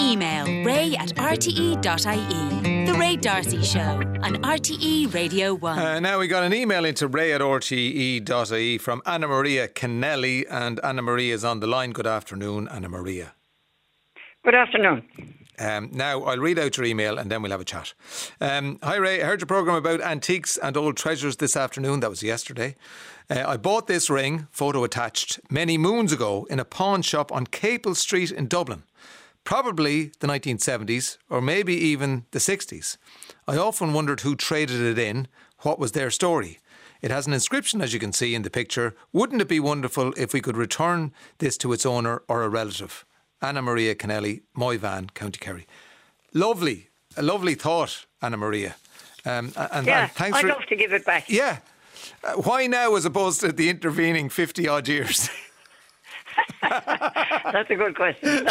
Email ray@rte.ie. The Ray D'Arcy Show on RTE Radio 1. Now we got an email into ray@rte.ie from Anna Maria Kennelly, and Anna Maria is on the line. Good afternoon, Anna Maria. Good afternoon. Now, I'll read out your email and then we'll have a chat. Hi Ray, I heard your programme about antiques and old treasures this afternoon. That was yesterday. I bought this ring, photo attached, many moons ago in a pawn shop on Capel Street in Dublin. Probably the 1970s or maybe even the 60s. I often wondered who traded it in, what was their story. It has an inscription, as you can see in the picture. Wouldn't it be wonderful if we could return this to its owner or a relative? Anna Maria Kennelly, Moyvan, County Kerry. Lovely, a lovely thought, Anna Maria. I'd love to give it back. Yeah. Why now as opposed to the intervening 50 odd years? That's a good question.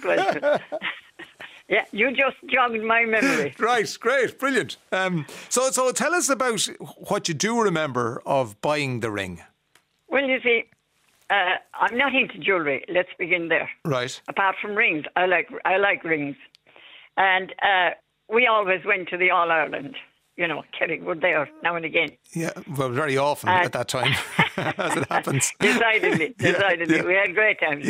Yeah, you just jogged my memory. Right, great, brilliant. So tell us about what you do remember of buying the ring. Well, you see, I'm not into jewellery. Let's begin there. Right. Apart from rings, I like rings, and we always went to the All Ireland. You know, Kerry were there now and again. Yeah, well, very often at that time, as it happens. Decidedly. Yeah. We had great times.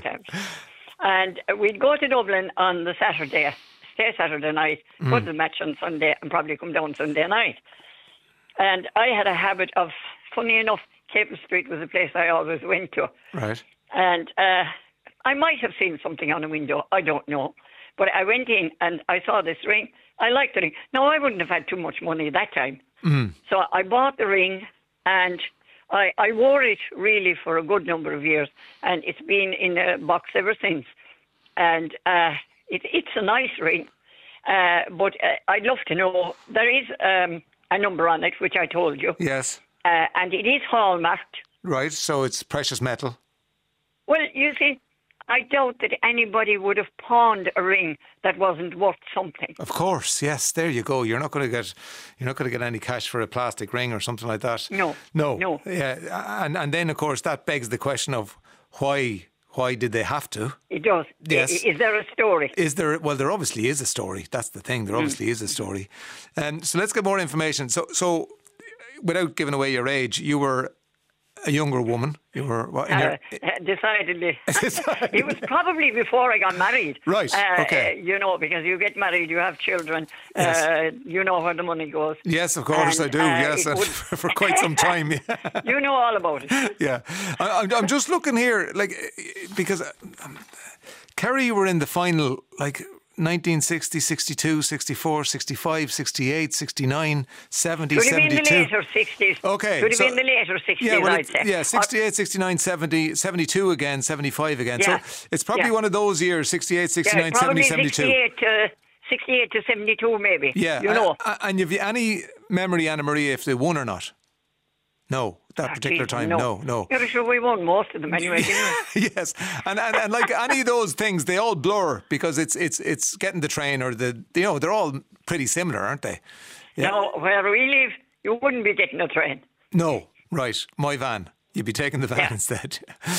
And we'd go to Dublin on the Saturday, stay Saturday night, go to the match on Sunday, and probably come down Sunday night. And I had a habit of, funny enough, Capel Street was a place I always went to. Right. And I might have seen something on a window, I don't know. But I went in and I saw this ring. I liked the ring. Now, I wouldn't have had too much money at that time. So I bought the ring and I wore it really for a good number of years. And it's been in a box ever since. And it's a nice ring. But I'd love to know, there is a number on it, which I told you. Yes. And it is hallmarked. Right, so it's precious metal. Well, you see, I doubt that anybody would have pawned a ring that wasn't worth something. Of course, yes. There you go. You're not going to get any cash for a plastic ring or something like that. No. Yeah, and then of course that begs the question of why did they have to? It does. Yes. Is there a story? Well, there obviously is a story. That's the thing. There obviously is a story. So let's get more information. So without giving away your age, you were a younger woman. You were what? Decidedly. It was probably before I got married. Right. Okay. You know, because you get married, you have children. Yes. You know where the money goes. Yes, of course I do. Yes, for quite some time. Yeah. You know all about it. Yeah. I'm just looking here, like, because Kerry, you were in the final, like, 1960, 62, 64, 65, 68, 69, 70, Could 72. Could have been the later 60s. Okay. Could have been the later 60s, I'd say. Yeah, 68, 69, 70, 72 again, 75 again. Yeah. So it's probably one of those years, 68, 69, 70, 72. 68 to 72 maybe. Yeah. You know. And have you any memory, Anna Maria, if they won or not? No, that particular time, no. You're sure we won most of them anyway, didn't we? Yes, and like any of those things, they all blur because it's getting the train or they're all pretty similar, aren't they? Yeah. No, where we live, you wouldn't be getting a train. No, right, my van. You'd be taking the van instead.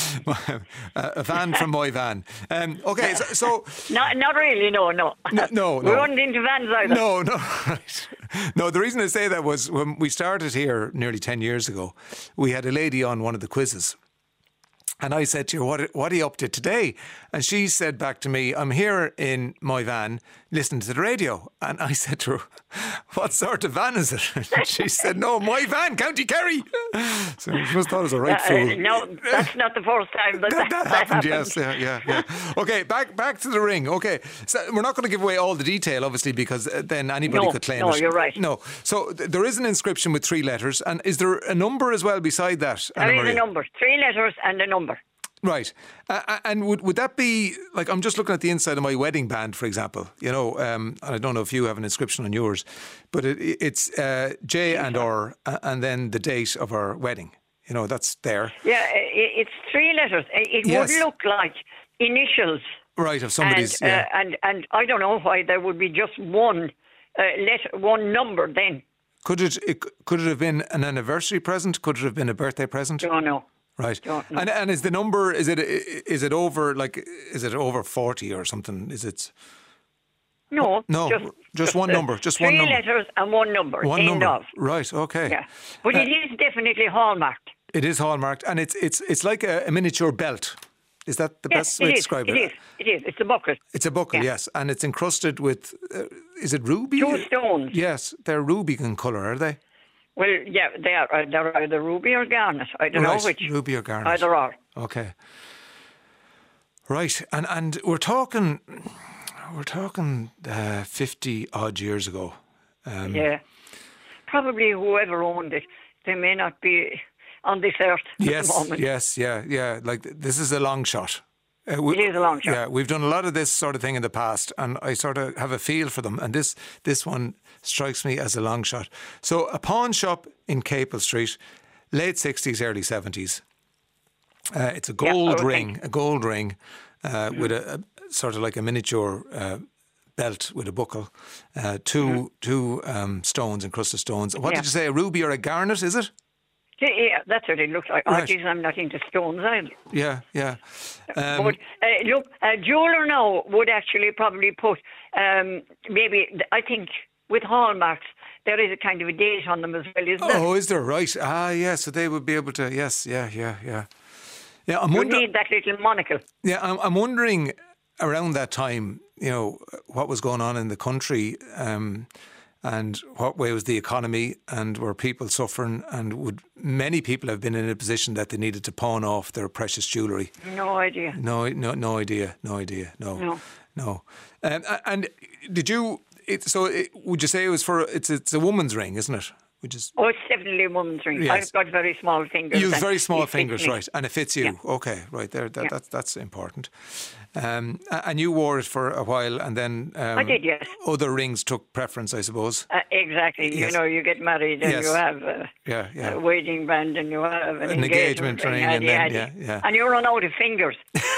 A van from my van. Okay, so not really. No. We weren't into vans either. No, right. No, the reason I say that was when we started here nearly 10 years ago, we had a lady on one of the quizzes. And I said to her, what are you up to today? And she said back to me, I'm here in my van listening to the radio. And I said to her, what sort of van is it? And she said, no, my van, County Kerry. So she must have thought I was a right fool. No, that's not the first time that happened. Yes, yeah. Okay, back to the ring. Okay, so we're not going to give away all the detail, obviously, because then anybody could claim it. No, you're right. No, so there is an inscription with 3 letters. And is there a number as well beside that, Anna Maria? There is a number, 3 letters and a number. Right. And would that be, like, I'm just looking at the inside of my wedding band, for example, and I don't know if you have an inscription on yours, but it's J and R and then the date of our wedding. That's there. Yeah, it's 3 letters. It would look like initials. Right, of somebody's, and I don't know why there would be just one letter, one number then. Could it have been an anniversary present? Could it have been a birthday present? Oh, no. Right. Don't know. And is the number, is it over 40 or something? Is it? No. No, just one number. Just three one number. letters and one number. One end number. Of. Right, okay. Yeah. But it is definitely hallmarked. It is hallmarked, and it's like a miniature belt. Is that the best way to describe it? It is. It's a buckle. It's a buckle, yes, and it's encrusted with, is it ruby? 2 stones. Yes, they're ruby in colour, are they? Well, yeah, they are. They're either ruby or garnet. I don't know which. Ruby or garnet. Either or. Okay. Right, and we're talking 50 odd years ago. Yeah. Probably whoever owned it, they may not be on this earth at the moment. Yes, yeah. Like, this is a long shot. It is a long shot. Yeah, we've done a lot of this sort of thing in the past, and I sort of have a feel for them. And this one strikes me as a long shot. So, a pawn shop in Capel Street, late 60s, early 70s. It's a gold ring, with a sort of like a miniature belt with a buckle, two stones, encrusted stones. What did you say? A ruby or a garnet? Is it? Yeah, that's what it looks like. Right. Oh, geez, I'm not into stones either. Yeah. But look, a jeweller now would actually probably put maybe, I think, with hallmarks, there is a kind of a date on them as well, isn't there? Oh, is there? Right. Yeah, so they would be able to, yes, yeah. Yeah, You need that little monocle. Yeah, I'm wondering around that time, what was going on in the country, and what way was the economy, and were people suffering, and would many people have been in a position that they needed to pawn off their precious jewellery? No idea. No idea. No. And did you? Would you say it was for? It's a woman's ring, isn't it? Oh, it's definitely a woman's ring. Yes. I've got very small fingers. You have very small fingers, right? And it fits you. Yeah. Okay, right there. That's important. And you wore it for a while, and then I did, yes. Other rings took preference, I suppose. Exactly. Yes. You get married and you have a wedding band, and you have an engagement ring, and then and you run out of fingers.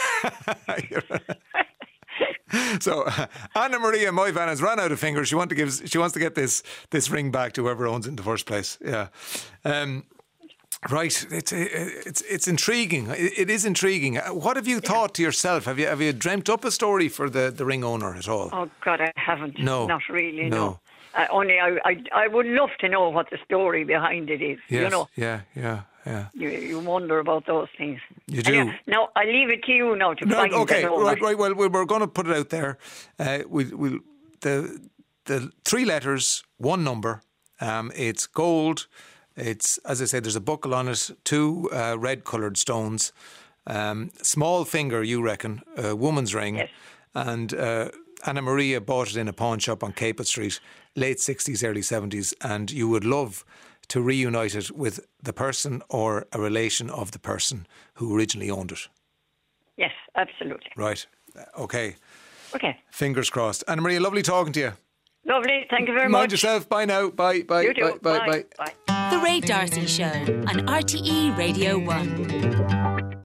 So Anna Maria Moyvan has run out of fingers. She wants to get this ring back to whoever owns it in the first place. Yeah. Right, it's intriguing. It is intriguing. What have you thought to yourself? Have you dreamt up a story for the ring owner at all? Oh God, I haven't. No, not really. No. Only I would love to know what the story behind it is. Yes, Yeah. Yeah. You wonder about those things. You do. Now I leave it to you now to find. Okay, right. Well, we're going to put it out there. We'll the 3 letters, 1 number. It's gold. It's, as I say, there's a buckle on it, 2 red-coloured stones. Small finger, you reckon, a woman's ring. Yes. And Anna Maria bought it in a pawn shop on Capel Street, late 60s, early 70s, and you would love to reunite it with the person or a relation of the person who originally owned it. Yes, absolutely. Right. Okay. Okay. Fingers crossed. Anna Maria, lovely talking to you. Lovely. Thank you very much. Mind yourself. Bye now. Bye. You too. Bye. Bye. The Ray D'Arcy Show on RTE Radio 1.